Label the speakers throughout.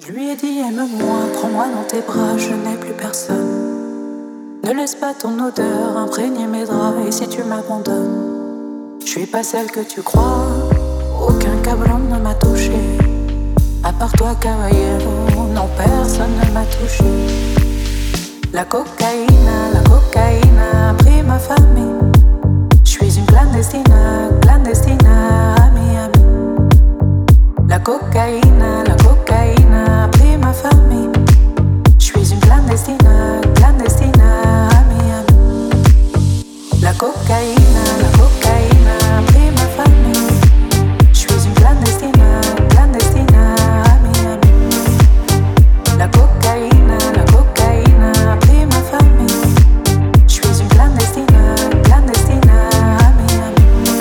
Speaker 1: Je lui ai dit aime-moi, prends-moi dans tes bras, je n'ai plus personne. Ne laisse pas ton odeur imprégner mes draps, et si tu m'abandonnes, je suis pas celle que tu crois. Aucun cabrón ne m'a touché, à part toi caballero, non personne ne m'a touché. La cocaïne a pris ma famille. Je suis une clandestina, clandestina à Miami. La cocaïne a pris ma famille. Je suis une clandestina, clandestina à Miami. La cocaïne a pris ma famille. Je suis une clandestina, clandestina à Miami. La cocaïne a pris ma famille. Je suis une clandestina, clandestina à Miami.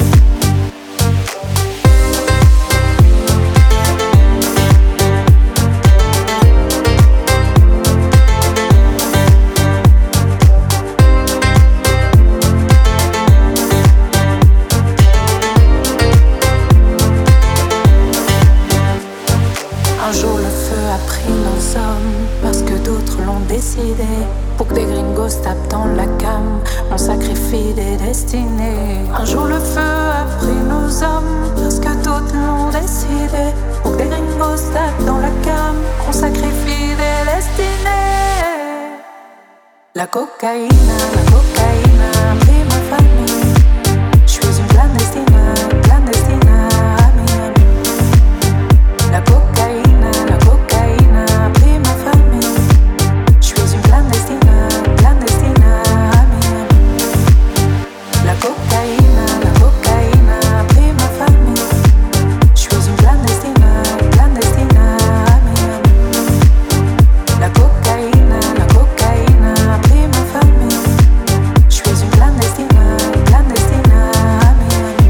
Speaker 1: Un jour le feu a pris nos hommes parce que d'autres l'ont décidé. Pour que des gringos tapent dans la cam, on sacrifie des destinées. Un jour le feu a pris nos hommes parce que d'autres l'ont décidé. Pour que des gringos tapent dans la cam, on sacrifie des destinées. La cocaïne a pris ma famille. Je suis une clandestina, clandestina à Miami. La cocaïne a pris ma famille. Je suis une clandestina, clandestina à Miami. La cocaïne a pris ma famille. Je suis une clandestina, clandestina à Miami. La cocaïne a pris ma famille. Je suis une clandestina, clandestina à Miami.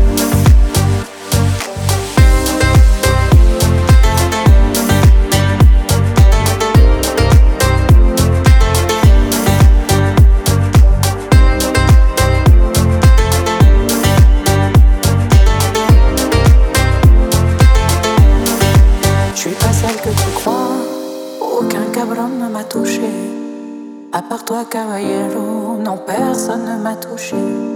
Speaker 1: Je suis pas celle que tu crois, aucun cabron ne m'a touché. À part toi caballero, non personne ne m'a touché.